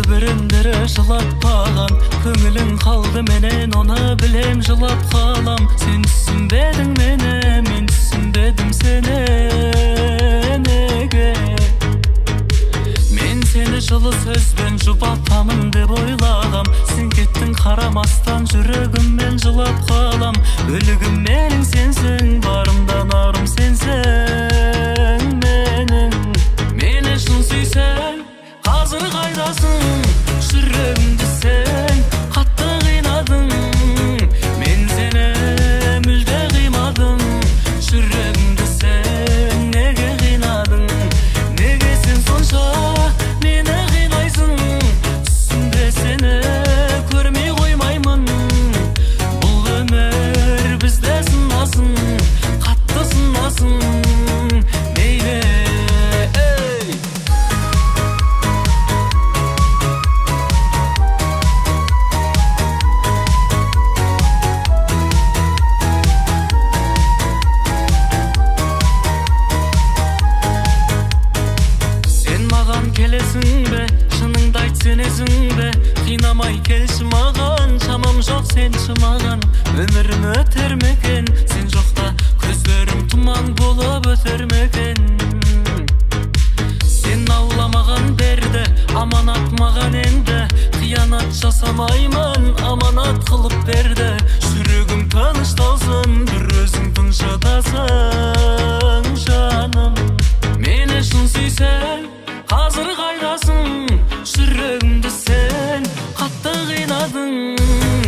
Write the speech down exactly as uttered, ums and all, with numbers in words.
Түбіріндері жылап қалам, көңілің қалды менен, оны білем жылап қалам. Сен түсінбедің мені, мен түсінбедім сені, неге? Мен сені жылы сөзбен жұбатамын деп ойлағам. Сен кеттің қарамастан, жүрегіммен жылап қалам. Өлігім менің сенсің, барымдан арым сенсің менің. Мені шын сүйсең, қазір қайдасың? Жүрегімді сен қатты қинадың. Мен сені мүлде қимадым. Жүрегімді сен неге қинадың? Неге сен сонша мені қинайсың? Түсімде сені көрмей қоймаймын. Бұл өмір бізде сынасын, қатты сынасын. Мейлі келесің бе, шыныңды айт сенесің бе? Қинамай келші маған, шамам жоқ сенші маған. Өмірім өтер ме екен, сен жоқта көздерім тұман болып өтер ме екен? Сен ауламаған берді, аманат маған енді. Қиянат жасамаймын, аманат қылып берді. Жүрегім тынышталсын, бір өзің тыншыдасың жаным. Мені шын сүйсең, қазір қайдасың? Жүрегімді сен қатты қинадың.